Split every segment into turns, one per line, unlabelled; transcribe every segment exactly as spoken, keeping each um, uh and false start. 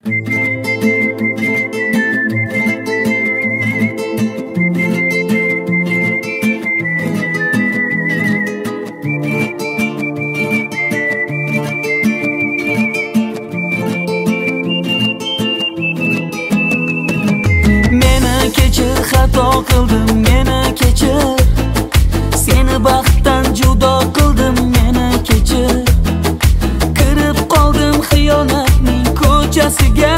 Xato qildim, meni kechir. Seni baxtdan judo qildim, meni kechir. Kirib qoldim xiyonatning ko'chasiga.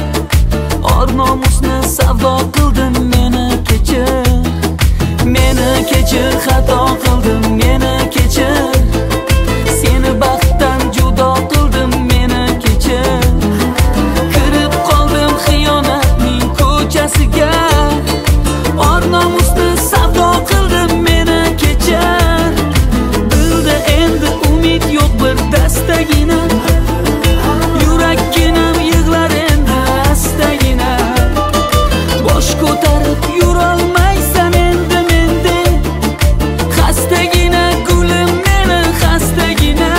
Or nomusni savdo qildim, meni kechir. Meni kechir, xato qildim, meni kechir. Seni baxtdan judo qildim, meni kechir. Kirib qoldim xiyonatning ko'chasiga. Or nomusni savdo qildim, meni kechir. Dilda endi umid yo'q bir dastagina. Yurakkinam yig'lar endi astagina. Bosh ko'tarib yurolmaysan endi mendek. Xastagina gulim, meni xastagina.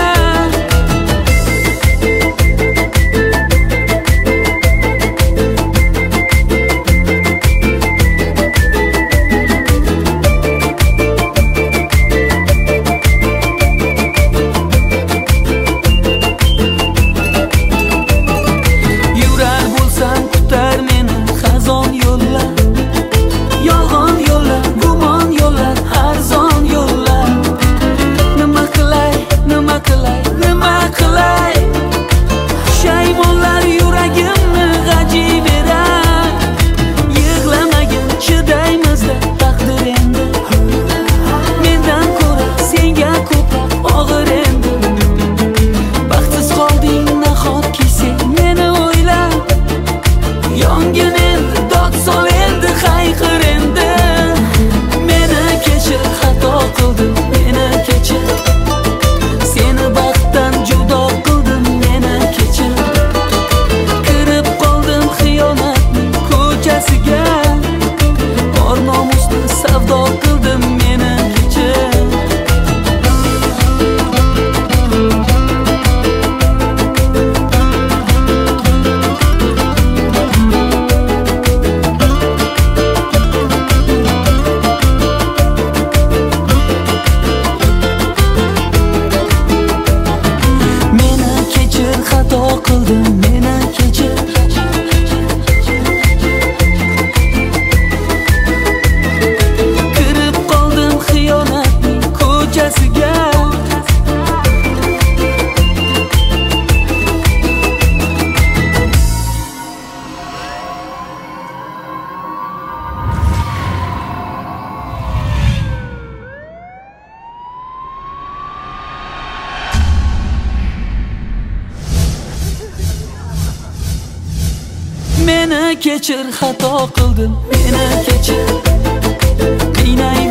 Meni kechir, xato qildim, meni kechir. Qiynay